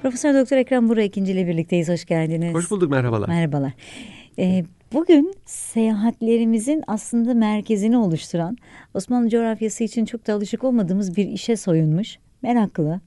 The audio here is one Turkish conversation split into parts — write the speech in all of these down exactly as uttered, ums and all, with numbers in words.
Profesör Doktor Ekrem Burak ikinci ile birlikteyiz. Hoş geldiniz. Hoş bulduk, merhabalar. Merhabalar. Ee, bugün seyahatlerimizin aslında merkezini oluşturan, Osmanlı coğrafyası için çok da alışık olmadığımız bir işe soyunmuş, meraklı.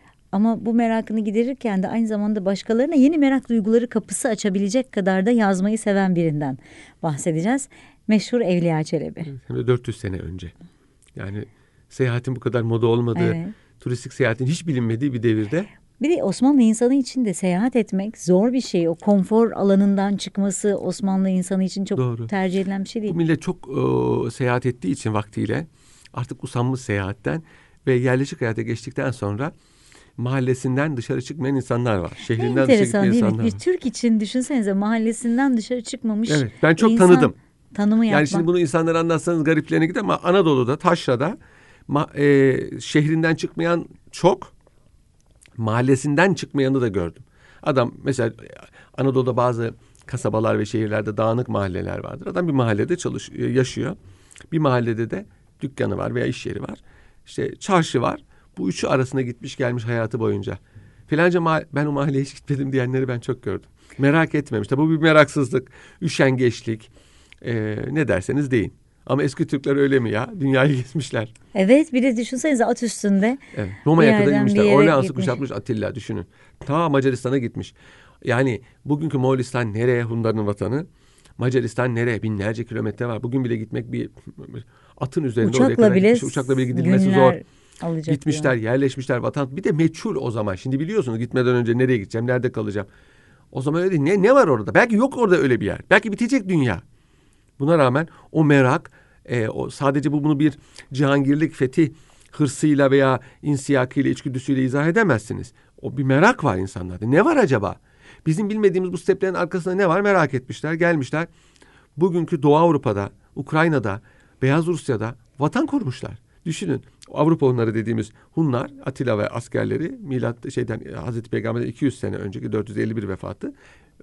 Ama bu merakını giderirken de aynı zamanda başkalarına yeni merak duyguları kapısı açabilecek kadar da yazmayı seven birinden bahsedeceğiz. Meşhur Evliya Çelebi. Hem de dört yüz sene önce. Yani seyahatin bu kadar moda olmadığı, evet. turistik seyahatin hiç bilinmediği bir devirde. Bir de Osmanlı insanı için de seyahat etmek zor bir şey. O konfor alanından çıkması Osmanlı insanı için çok Doğru. tercih edilen bir şey değil. Bu millet çok e, seyahat ettiği için vaktiyle artık usanmış seyahatten ve yerleşik hayata geçtikten sonra mahallesinden dışarı çıkmayan insanlar var. Şehrinden dışarı çıkmayan insanlar var. Bir Türk için düşünsenize, mahallesinden dışarı çıkmamış. Evet, ben çok tanıdım. Tanımı yapmak. Yani şimdi bunu insanlara anlatsanız gariplerine gider ama Anadolu'da, Taşra'da ma- e, şehrinden çıkmayan çok, mahallesinden çıkmayanı da gördüm. Adam mesela Anadolu'da bazı kasabalar ve şehirlerde dağınık mahalleler vardır. Adam bir mahallede çalışıyor, yaşıyor. Bir mahallede de dükkanı var veya iş yeri var. İşte çarşı var. Bu üçü arasında gitmiş gelmiş hayatı boyunca. Filanca ma- ben o mahalleye hiç gitmedim diyenleri ben çok gördüm. Merak etmemiş. Tabii bu bir meraksızlık, üşengeçlik, e, ne derseniz deyin. Ama eski Türkler öyle mi ya? Dünyayı gezmişler. Evet, bir de düşünsenize at üstünde. Evet, Roma'ya kadar inmişler. Orleans'ı kuşatmış Atilla, düşünün. Ta Macaristan'a gitmiş. Yani bugünkü Moğolistan nereye? Hunların vatanı. Macaristan nereye? Binlerce kilometre var. Bugün bile gitmek bir atın üzerinde. Uçakla oraya kadar bile gitmiş. Uçakla bile gidilmesi zor. Gitmişler, ya. yerleşmişler. Vatan bir de meçhul o zaman. Şimdi biliyorsunuz gitmeden önce nereye gideceğim, nerede kalacağım. O zaman öyle değil. Ne, ne var orada? Belki yok orada öyle bir yer. Belki bitecek dünya. Buna rağmen o merak, e, o sadece bu bunu bir cihangirlik fetih hırsıyla veya insiyakıyla, içgüdüsüyle izah edemezsiniz. O bir merak var insanlarda. Ne var acaba? Bizim bilmediğimiz bu steplerin arkasında ne var merak etmişler, gelmişler. Bugünkü Doğu Avrupa'da, Ukrayna'da, Beyaz Rusya'da vatan kurmuşlar. Düşünün, Avrupa Hunları dediğimiz Hunlar, Atilla ve askerleri milat şeyden Hazreti Peygamber'den iki yüz sene önceki dört yüz elli bir vefatı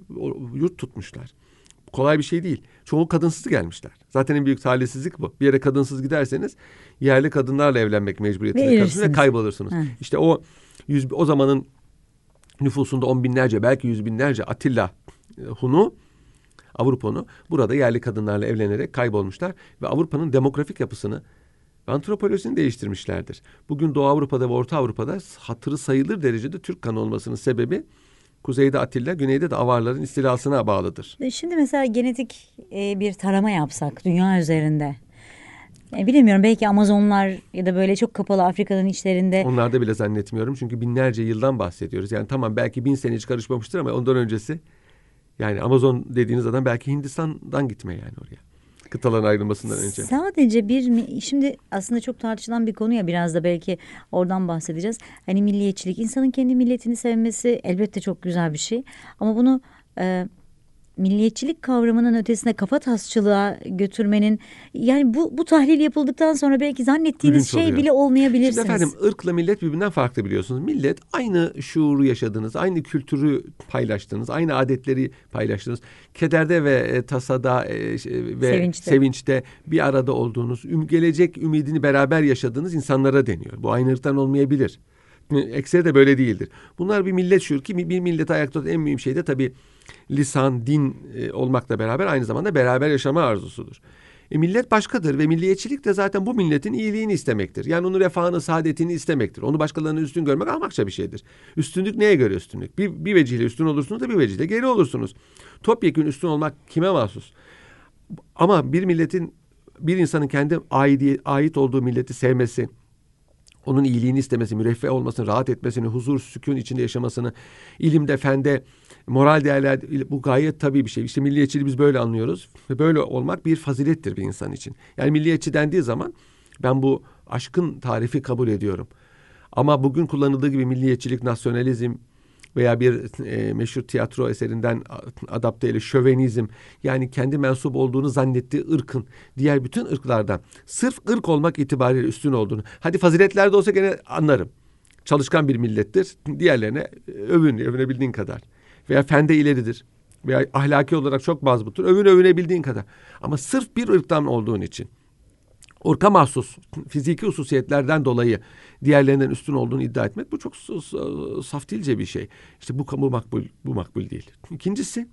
yurt tutmuşlar. Kolay bir şey değil. Çoğu kadınsız gelmişler. Zaten en büyük talihsizlik bu. Bir yere kadınsız giderseniz yerli kadınlarla evlenmek mecburiyetinde kalırsınız ve kaybolursunuz. Hı. İşte o yüz, o zamanın nüfusunda on binlerce belki yüz binlerce Atilla Hun'u, Avrupa Hun'u burada yerli kadınlarla evlenerek kaybolmuşlar ve Avrupa'nın demografik yapısını ve antropolojisini değiştirmişlerdir. Bugün Doğu Avrupa'da ve Orta Avrupa'da hatırı sayılır derecede Türk kanı olmasının sebebi kuzeyde Atilla, güneyde de Avarların istilasına bağlıdır. Şimdi mesela genetik e, bir tarama yapsak dünya üzerinde. E, bilemiyorum, belki Amazonlar ya da böyle çok kapalı Afrika'nın içlerinde. Onlarda bile zannetmiyorum çünkü binlerce yıldan bahsediyoruz. Yani tamam belki bin sene hiç karışmamıştır ama ondan öncesi yani Amazon dediğiniz adam belki Hindistan'dan gitme yani oraya. Kıtaların ayrılmasından önce. Sadece bir, şimdi aslında çok tartışılan bir konu ya, biraz da belki oradan bahsedeceğiz. Hani milliyetçilik, insanın kendi milletini sevmesi elbette çok güzel bir şey. Ama bunu e, milliyetçilik kavramının ötesine kafa tasçılığa götürmenin, yani bu bu tahlil yapıldıktan sonra belki zannettiğiniz Ürünç şey oluyor. bile olmayabilirsiniz. Şimdi efendim ırkla millet birbirinden farklı biliyorsunuz. Millet aynı şuuru yaşadığınız, aynı kültürü paylaştığınız, aynı adetleri paylaştığınız, kederde ve e, tasada e, ve sevinçte. sevinçte bir arada olduğunuz, üm, gelecek ümidini beraber yaşadığınız insanlara deniyor. Bu aynı ırktan olmayabilir. Ekseri de böyle değildir. Bunlar bir millet şuuru ki bir milleti ayakta tutan en mühim şey de tabii lisan, din e, olmakla beraber aynı zamanda beraber yaşama arzusudur. E, millet başkadır ve milliyetçilik de zaten bu milletin iyiliğini istemektir. Yani onun refahını, saadetini istemektir. Onu başkalarının üstün görmek ahmakça bir şeydir. Üstünlük neye göre üstünlük? Bir, bir vecihle üstün olursunuz da bir vecihle geri olursunuz. Topyekün üstün olmak kime mahsus? Ama bir milletin, bir insanın kendi ait, ait olduğu milleti sevmesi, onun iyiliğini istemesi, müreffeh olmasını, rahat etmesini, huzur, sükun içinde yaşamasını, ilimde, fende, moral değerler, bu gayet tabii bir şey. İşte milliyetçiliği biz böyle anlıyoruz ve böyle olmak bir fazilettir bir insan için. Yani milliyetçi dendiği zaman ben bu aşkın tarifi kabul ediyorum. Ama bugün kullanıldığı gibi milliyetçilik, nasyonalizm veya bir e, meşhur tiyatro eserinden adapte ile şövenizm, yani kendi mensup olduğunu zannettiği ırkın diğer bütün ırklardan sırf ırk olmak itibariyle üstün olduğunu. Hadi faziletlerde olsa gene anlarım. Çalışkan bir millettir. Diğerlerine övün, övünebildiğin kadar. Veya fende ileridir. Veya ahlaki olarak çok mazbuttur. Övün övünebildiğin kadar. Ama sırf bir ırktan olduğun için, ırka mahsus fiziki hususiyetlerden dolayı diğerlerinden üstün olduğunu iddia etmek, bu çok saftilce bir şey. İşte bu, bu makbul, bu makbul değil. İkincisi,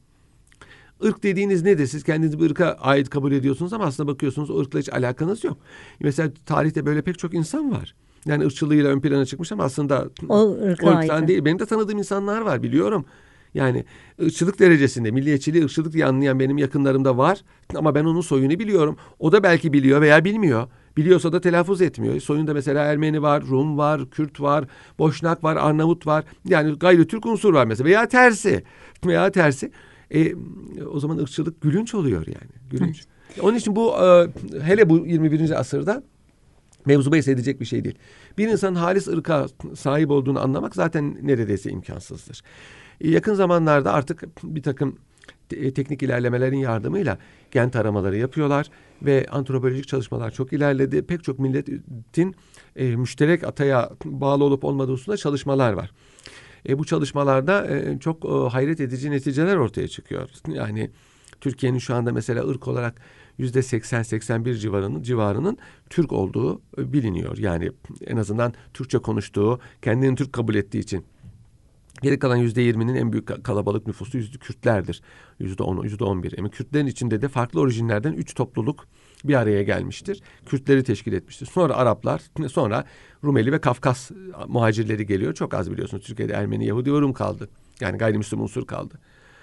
ırk dediğiniz nedir? Siz kendinizi bir ırka ait kabul ediyorsunuz ama aslında bakıyorsunuz o ırkla hiç alakanız yok. Mesela tarihte böyle pek çok insan var. Yani ırkçılığıyla ön plana çıkmış ama aslında o ırktan değil. Benim de tanıdığım insanlar var, biliyorum. Yani ırkçılık derecesinde, milliyetçiliği ırkçılık diye anlayan benim yakınlarımda var. Ama ben onun soyunu biliyorum. O da belki biliyor veya bilmiyor. Biliyorsa da telaffuz etmiyor. Soyunda mesela Ermeni var, Rum var, Kürt var, Boşnak var, Arnavut var. Yani gayri Türk unsur var mesela. Veya tersi. Veya tersi. E, o zaman ırkçılık gülünç oluyor yani. Gülünç. Evet. Onun için bu e, hele bu yirmi birinci asırda mevzu bahis edecek bir şey değil. Bir insanın halis ırka sahip olduğunu anlamak zaten neredeyse imkansızdır. E, yakın zamanlarda artık bir takım te- teknik ilerlemelerin yardımıyla gen taramaları yapıyorlar ve antropolojik çalışmalar çok ilerledi. Pek çok milletin e, müşterek ataya bağlı olup olmadığı hususunda çalışmalar var. E, bu çalışmalarda e, çok e, hayret edici neticeler ortaya çıkıyor. Yani Türkiye'nin şu anda mesela ırk olarak yüzde seksen seksen bir civarının civarının Türk olduğu e, biliniyor. Yani en azından Türkçe konuştuğu, kendini Türk kabul ettiği için. Geri kalan yüzde yirminin en büyük kalabalık nüfusu yüzde Kürtlerdir. Yüzde on, yüzde on bir. Ama Kürtlerin içinde de farklı orijinlerden üç topluluk bir araya gelmiştir. Kürtleri teşkil etmiştir. Sonra Araplar, sonra Rumeli ve Kafkas muhacirleri geliyor. Çok az biliyorsunuz. Türkiye'de Ermeni, Yahudi ve Rum kaldı. Yani gayrimüslim unsur kaldı.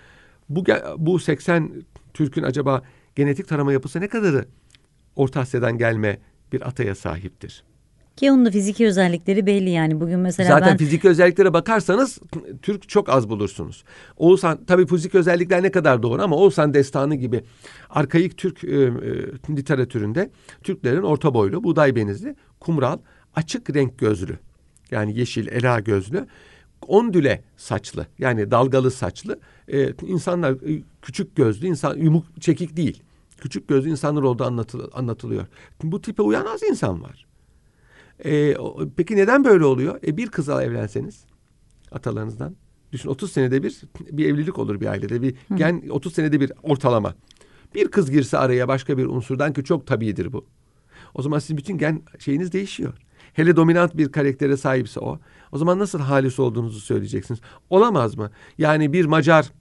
Bu, bu seksen Türk'ün acaba genetik tarama yapısı ne kadarı Orta Asya'dan gelme bir ataya sahiptir? Ki onun da fiziki özellikleri belli yani. Bugün mesela Zaten ben... fiziki özelliklere bakarsanız Türk çok az bulursunuz. Oğuzhan, tabii fiziki özellikler ne kadar doğru ama Oğuzhan destanı gibi arkaik Türk e, e, literatüründe Türklerin orta boylu, buğday benizli, kumral, açık renk gözlü, yani yeşil, ela gözlü, ondüle saçlı, yani dalgalı saçlı e, insanlar, e, küçük gözlü insan, yumuk çekik değil, küçük gözlü insanlar olduğu anlatıl, anlatılıyor. Bu tipe uyan az insan var. Ee, peki neden böyle oluyor? E, bir kızla evlenseniz atalarınızdan, düşün, otuz senede bir bir evlilik olur bir ailede. Bir gen otuz senede bir ortalama. Bir kız girse araya başka bir unsurdan, ki çok tabiidir bu. O zaman sizin bütün gen şeyiniz değişiyor. Hele dominant bir karaktere sahipse o. O zaman nasıl halis olduğunuzu söyleyeceksiniz. Olamaz mı? Yani bir Macar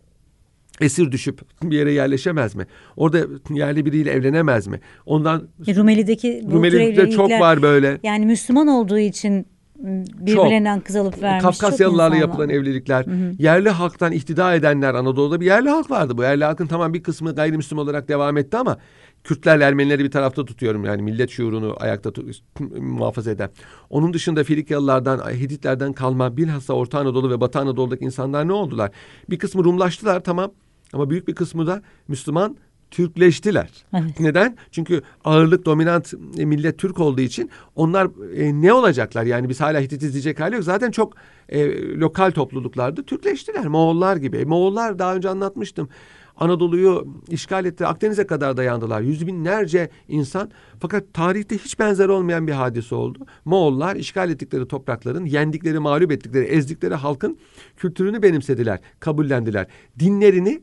esir düşüp bir yere yerleşemez mi? Orada yerli biriyle evlenemez mi? Ondan e, Rumeli'deki bu Rumeli'de çok var böyle. Yani Müslüman olduğu için birbirlerinden kız alıp vermiş. Kafkasyalılarla yapılan evlilikler, hı hı. yerli halktan ihtida edenler, Anadolu'da bir yerli halk vardı. Bu yerli halkın tamam bir kısmı gayrimüslim olarak devam etti ama Kürtlerle Ermenileri bir tarafta tutuyorum. Yani millet şuurunu ayakta muhafaza eden. Onun dışında Frikyalılardan, Hititlerden kalma bilhassa Orta Anadolu ve Batı Anadolu'daki insanlar ne oldular? Bir kısmı Rumlaştılar tamam ama büyük bir kısmı da Müslüman Türkleştiler. Evet. Neden? Çünkü ağırlık dominant e, millet Türk olduğu için onlar e, ne olacaklar? Yani biz hala Hititiz diyecek hali yok. Zaten çok e, lokal topluluklardı. Türkleştiler. Moğollar gibi. E, Moğollar daha önce anlatmıştım. Anadolu'yu işgal etti. Akdeniz'e kadar dayandılar. Yüz binlerce insan. Fakat tarihte hiç benzer olmayan bir hadise oldu. Moğollar işgal ettikleri toprakların, yendikleri, mağlup ettikleri, ezdikleri halkın kültürünü benimsediler, kabullendiler. Dinlerini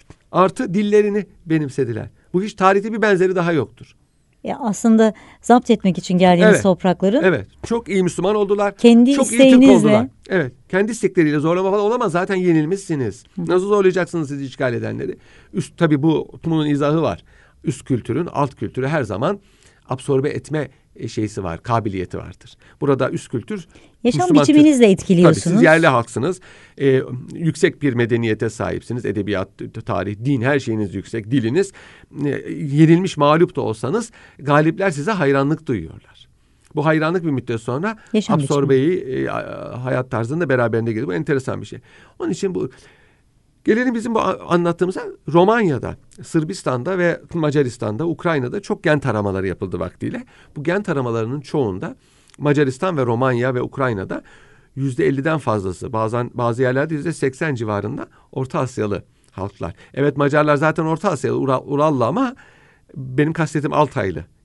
artı dillerini benimsediler. Bu hiç tarihte bir benzeri daha yoktur. Ya aslında zapt etmek için geldiğiniz evet, toprakları. Evet. Çok iyi Müslüman oldular. Kendi çok isteğinizle. iyi Türk oldular. Evet. Kendi istekleriyle zorlama falan olamaz. Zaten yenilmişsiniz. Hı. Nasıl zorlayacaksınız sizi işgal edenleri? Üst, tabii bu bunun izahı var. Üst kültürün alt kültürü her zaman absorbe etme şeysi var, kabiliyeti vardır. Burada üst kültür yaşam Müslüman biçiminizle etkiliyorsunuz. Tabii siz yerli halksınız. Ee, yüksek bir medeniyete sahipsiniz. Edebiyat, tarih, din, her şeyiniz yüksek. Diliniz e, yenilmiş, mağlup da olsanız galipler size hayranlık duyuyorlar. Bu hayranlık bir müddet sonra yaşam absorbeyi e, hayat tarzında beraberinde geliyor. Bu enteresan bir şey. Onun için bu gelelim bizim bu anlattığımıza. Romanya'da, Sırbistan'da ve Macaristan'da, Ukrayna'da çok gen taramaları yapıldı vaktiyle. Bu gen taramalarının çoğunda Macaristan ve Romanya ve Ukrayna'da yüzde elliden fazlası, bazen bazı yerlerde yüzde seksen civarında Orta Asyalı halklar. Evet, Macarlar zaten Orta Asyalı, Ural, Urallı ama benim kastettiğim Altaylı.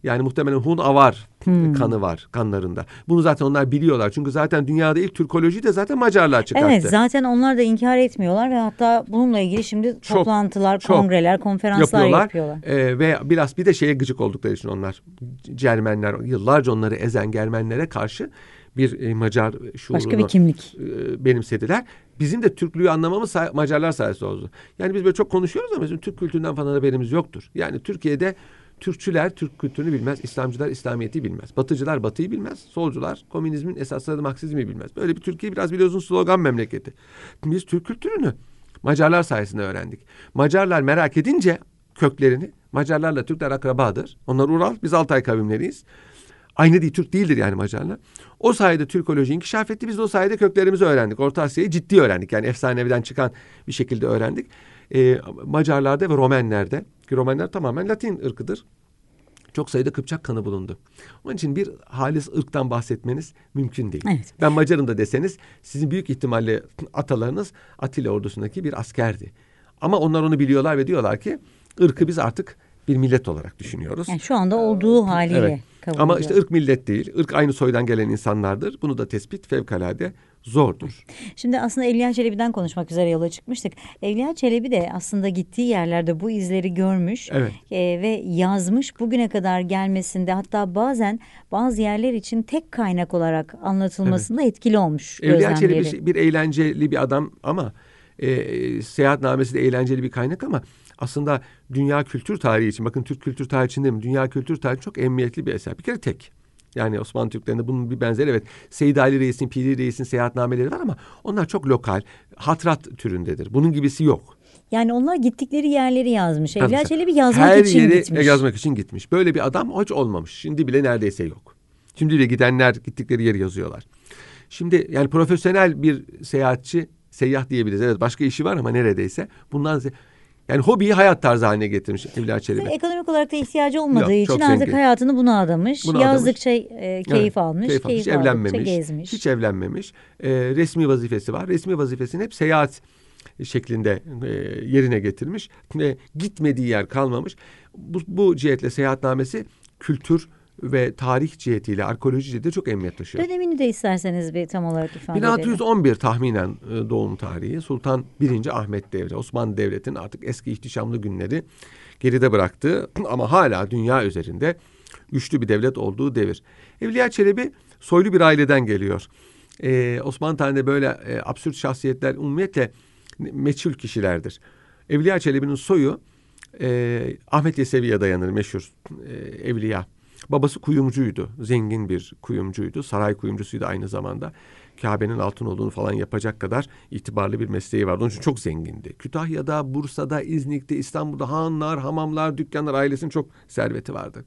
Yani muhtemelen Hun Avar Hmm. kanı var kanlarında. Bunu zaten onlar biliyorlar. Çünkü zaten dünyada ilk Türkoloji de zaten Macarlar çıkarttı. Evet, zaten onlar da inkar etmiyorlar ve hatta bununla ilgili şimdi Çok, toplantılar, çok kongreler, konferanslar yapıyorlar. yapıyorlar. Ee, ve biraz bir de şeye gıcık oldukları için onlar. Cermenler, yıllarca onları ezen Germenlere karşı bir e, Macar şuurunu Başka bir kimlik e, benimsediler. Bizim de Türklüğü anlamamız say- Macarlar sayesinde oldu. Yani biz böyle çok konuşuyoruz ama bizim Türk kültüründen falan haberimiz yoktur. Yani Türkiye'de Türkçüler Türk kültürünü bilmez, İslamcılar İslamiyet'i bilmez, Batıcılar Batı'yı bilmez, solcular komünizmin esasları Marksizmi bilmez. Böyle bir Türkiye biraz biliyorsunuz slogan memleketi. Biz Türk kültürünü Macarlar sayesinde öğrendik. Macarlar merak edince köklerini, Macarlarla Türkler akrabadır. Onlar Ural, biz Altay kavimleriyiz. Aynı değil, Türk değildir yani Macarlar. O sayede Türkoloji inkişaf etti. Biz de o sayede köklerimizi öğrendik. Orta Asya'yı ciddi öğrendik. Yani efsaneviden çıkan bir şekilde öğrendik. Ee, Macarlarda ve Romenlerde, ki Romenler tamamen Latin ırkıdır, çok sayıda Kıpçak kanı bulundu. Onun için bir halis ırktan bahsetmeniz mümkün değil. Evet. Ben Macarım da deseniz sizin büyük ihtimalle atalarınız Atilla ordusundaki bir askerdi. Ama onlar onu biliyorlar ve diyorlar ki ırkı biz artık bir millet olarak düşünüyoruz. Yani şu anda olduğu haliyle Evet. kabul Ama ediyor. işte ırk millet değil. Irk aynı soydan gelen insanlardır. Bunu da tespit fevkalade zordur. Şimdi aslında Evliya Çelebi'den konuşmak üzere yola çıkmıştık. Evliya Çelebi de aslında gittiği yerlerde bu izleri görmüş Evet. e, ve yazmış. Bugüne kadar gelmesinde, hatta bazen bazı yerler için tek kaynak olarak anlatılmasında etkili olmuş Evliya gözlemleri. Çelebi bir eğlenceli bir adam ama e, seyahatnamesi de eğlenceli bir kaynak ama aslında dünya kültür tarihi için, bakın Türk kültür tarihi için değil mi? Dünya kültür tarihi çok emniyetli bir eser. Bir kere tek. Yani Osmanlı Türklerinde bunun bir benzeri, evet. Seyyid Ali Reis'in, Piri Reis'in seyahatnameleri var ama onlar çok lokal, hatrat türündedir. Bunun gibisi yok. Yani onlar gittikleri yerleri yazmış. Evliya Tabii. Çelebi yazmak Her için yeri gitmiş. yazmak için gitmiş. Böyle bir adam hiç olmamış. Şimdi bile neredeyse yok. Şimdi bile gidenler gittikleri yeri yazıyorlar. Şimdi yani profesyonel bir seyahatçi, seyyah diyebiliriz. Evet, başka işi var ama neredeyse. Bundan yani hobiyi hayat tarzı haline getirmiş Evliya Çelebi. Ekonomik olarak da ihtiyacı olmadığı Yok, için çok artık zengin. hayatını buna adamış. Buna Yazdıkça e, keyif Evet, almış, keyif almış. keyif Hiç aldıkça evlenmemiş. gezmiş. Hiç evlenmemiş. Ee, resmi vazifesi var. Resmi vazifesini hep seyahat şeklinde e, yerine getirmiş. E, gitmediği yer kalmamış. Bu, bu cihetle seyahatnamesi kültür ve tarih cihetiyle, arkeoloji cihetiyle çok emniyet taşıyor. Dönemini de isterseniz bir tam olarak ifade bin altı edelim. yüz on bir tahminen e, doğum tarihi. Sultan birinci. Ahmet devri. Osmanlı Devleti'nin artık eski ihtişamlı günleri geride bıraktığı ama hala dünya üzerinde güçlü bir devlet olduğu devir. Evliya Çelebi soylu bir aileden geliyor. Ee, Osmanlı tarihinde böyle e, absürt şahsiyetler umumiyetle meçhul kişilerdir. Evliya Çelebi'nin soyu e, Ahmet Yesevi'ye dayanır, meşhur e, evliya. Babası kuyumcuydu. Zengin bir kuyumcuydu. Saray kuyumcusuydu aynı zamanda. Kabe'nin altın olduğunu falan yapacak kadar itibarlı bir mesleği vardı. Onun için çok zengindi. Kütahya'da, Bursa'da, İznik'te, İstanbul'da hanlar, hamamlar, dükkanlar, ailesinin çok serveti vardı.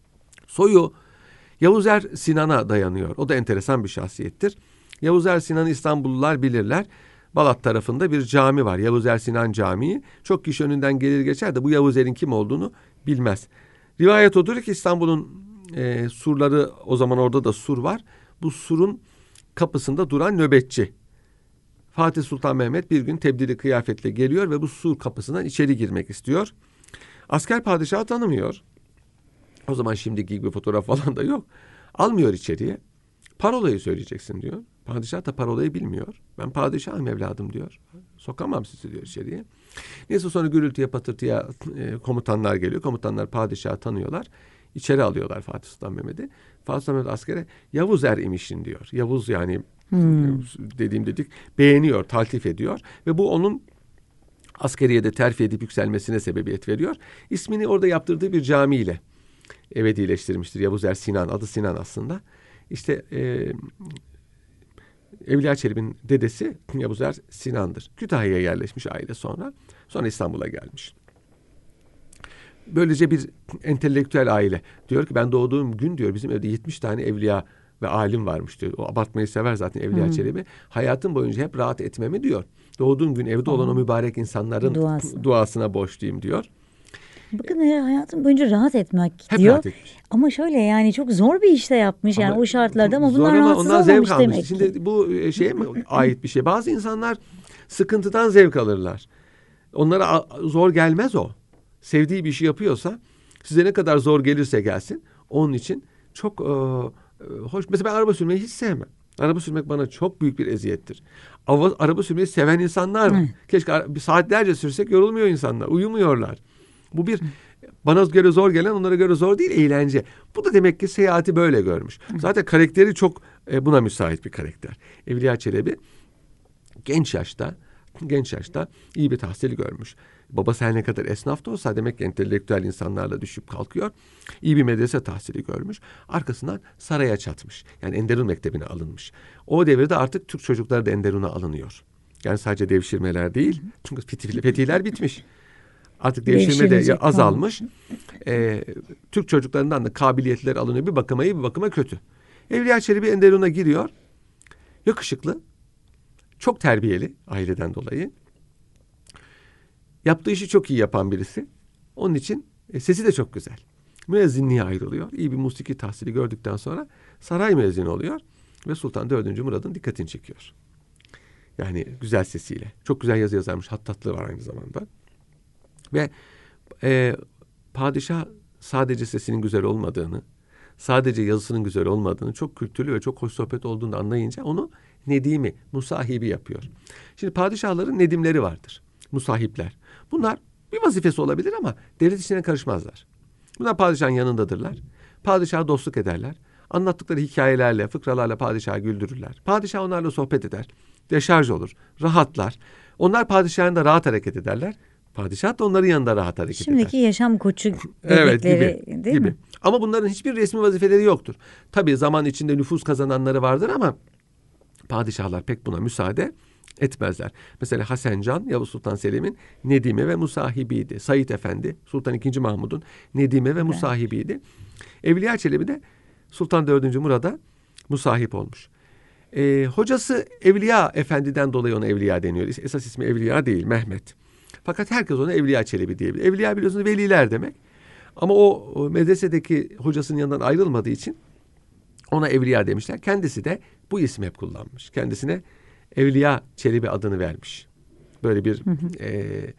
Soyu Yavuzer Sinan'a dayanıyor. O da enteresan bir şahsiyettir. Yavuzer Sinan'ı İstanbullular bilirler. Balat tarafında bir cami var. Yavuzer Sinan Camii. Çok kişi önünden gelir geçer de bu Yavuzer'in kim olduğunu bilmez. Rivayet odur ki İstanbul'un e, surları, o zaman orada da sur var. Bu surun kapısında duran nöbetçi. Fatih Sultan Mehmet bir gün tebdili kıyafetle geliyor ve bu sur kapısından içeri girmek istiyor. Asker padişahı tanımıyor. O zaman şimdiki gibi fotoğraf falan da yok. Almıyor içeriye. Parolayı söyleyeceksin diyor. Padişah da parolayı bilmiyor. Ben padişahım evladım diyor. Sokamam sizi diyor içeriye. Neyse sonra gürültüye patırtıya e, komutanlar geliyor. Komutanlar padişahı tanıyorlar. İçeri alıyorlar Fatih Sultan Mehmet'i. Fatih Sultan Mehmet askere Yavuz er imişin diyor. Yavuz yani hmm. dediğim dedik beğeniyor, taltif ediyor. Ve bu onun askeriyede terfi edip yükselmesine sebebiyet veriyor. İsmini orada yaptırdığı bir camiyle ebedileştirmiştir. Yavuz er Sinan, adı Sinan aslında. İşte e, Evliya Çelebi'nin dedesi Yavuz er Sinan'dır. Kütahya'ya yerleşmiş aile sonra. Sonra İstanbul'a gelmiş. Böylece bir entelektüel aile. Diyor ki ben doğduğum gün diyor bizim evde yetmiş tane evliya ve alim varmış diyor. O abartmayı sever zaten Evliya hmm. Çelebi. Hayatım boyunca hep rahat etmemi diyor. Doğduğum gün evde olan o mübarek insanların Duası. duasına borçluyum diyor. Bakın hayatım boyunca rahat etmek hep diyor. Rahat ama şöyle yani çok zor bir işte yapmış ama yani o şartlarda ama bunlar rahatsız ondan olmamış zevk demek ki. Şimdi bu şeye mi ait bir şey? Bazı insanlar sıkıntıdan zevk alırlar. Onlara zor gelmez o. Sevdiği bir şey yapıyorsa size ne kadar zor gelirse gelsin Onun için çok e, hoş. Mesela ben araba sürmeyi hiç sevmem. Araba sürmek bana çok büyük bir eziyettir. Araba, araba sürmeyi seven insanlar var. Hı. Keşke saatlerce sürsek, yorulmuyor insanlar. Uyumuyorlar. Bu bir bana göre zor gelen, onlara göre zor değil, eğlence. Bu da demek ki seyahati böyle görmüş. Hı. Zaten karakteri çok e, buna müsait bir karakter. Evliya Çelebi genç yaşta genç yaşta iyi bir tahsil görmüş. Babası her ne kadar esnaf da olsa demek ki entelektüel insanlarla düşüp kalkıyor. İyi bir medrese tahsili görmüş. Arkasından saraya çatmış. Yani Enderun Mektebi'ne alınmış. O devirde artık Türk çocukları da Enderun'a alınıyor. Yani sadece devşirmeler değil. Çünkü fetihler bitmiş. Artık devşirme de azalmış. Ee, Türk çocuklarından da kabiliyetleri alınıyor. Bir bakıma iyi, bir bakıma kötü. Evliya Çelebi Enderun'a giriyor. Yakışıklı. Çok terbiyeli aileden dolayı. Yaptığı işi çok iyi yapan birisi. Onun için e, sesi de çok güzel. Müezzinliğe ayrılıyor. İyi bir musiki tahsili gördükten sonra saray müezzini oluyor. Ve Sultan dördüncü Murad'ın dikkatini çekiyor. Yani güzel sesiyle. Çok güzel yazı yazarmış. Hattatlığı var aynı zamanda. Ve e, padişah sadece sesinin güzel olmadığını, sadece yazısının güzel olmadığını, çok kültürlü ve çok hoş sohbet olduğunu anlayınca onu nedimi, musahibi yapıyor. Şimdi padişahların nedimleri vardır. Musahipler. Bunlar bir vazifesi olabilir ama devlet işine karışmazlar. Bunlar padişahın yanındadırlar. Padişaha dostluk ederler. Anlattıkları hikayelerle, fıkralarla padişahı güldürürler. Padişah onlarla sohbet eder. Deşarj olur. Rahatlar. Onlar padişahın da rahat hareket ederler. Padişah da onların yanında rahat hareket Şimdiki eder. Şimdiki yaşam koçu dedikleri evet, gibi, değil gibi. mi? Ama bunların hiçbir resmi vazifeleri yoktur. Tabii zaman içinde nüfuz kazananları vardır ama padişahlar pek buna müsaade etmezler. Mesela Hasan Can, Yavuz Sultan Selim'in nedimi ve musahibiydi. Said Efendi, Sultan ikinci Mahmud'un nedimi ve musahibiydi. Evliya Çelebi de Sultan dördüncü Murad'a musahip olmuş. Ee, hocası Evliya Efendi'den dolayı ona Evliya deniyor. Esas ismi Evliya değil, Mehmet. Fakat herkes ona Evliya Çelebi diyebilir. Evliya biliyorsunuz veliler demek. Ama o, o medresedeki hocasının yanından ayrılmadığı için ona Evliya demişler. Kendisi de bu ismi hep kullanmış. Kendisine Evliya Çelebi adını vermiş. Böyle bir hı hı. E, e,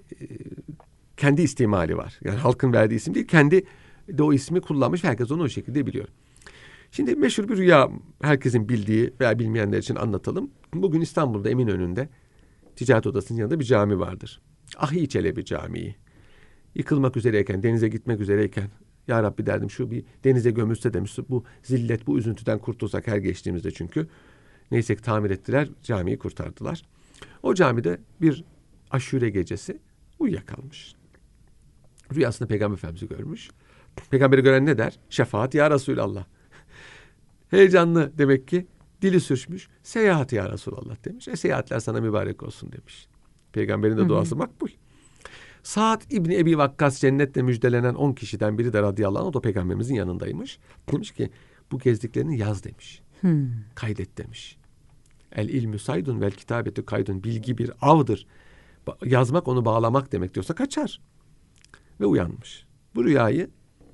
kendi istimali var. Yani halkın verdiği isim değil. Kendi de o ismi kullanmış. Herkes onu o şekilde biliyor. Şimdi meşhur bir rüya herkesin bildiği veya bilmeyenler için anlatalım. Bugün İstanbul'da Eminönü'nde Ticaret Odası'nın yanında bir cami vardır. Ahi Çelebi Camii. Yıkılmak üzereyken, denize gitmek üzereyken ya Rabbi derdim şu bir denize gömülse demiş. Bu zillet, bu üzüntüden kurtulsak her geçtiğimizde çünkü. Neyse ki tamir ettiler, camiyi kurtardılar. O camide bir aşure gecesi uyuyakalmış. Rüyasında Peygamber Efendimiz'i görmüş. Peygamberi gören ne der? Şefaat ya Resulallah. Heyecanlı demek ki dili sürçmüş. Seyahat ya Resulallah demiş. E seyahatler sana mübarek olsun demiş. Peygamberin de duası makbul. Sa'd İbni Ebi Vakkas cennetle müjdelenen on kişiden biri de radıyallahu anh, o da Peygamberimizin yanındaymış. Demiş ki bu gezdiklerini yaz demiş. Hmm. Kaydet demiş. El ilmü saydun vel kitabetü kaydun. Bilgi bir avdır. Ba- yazmak onu bağlamak demek diyorsa kaçar. Ve uyanmış. Bu rüyayı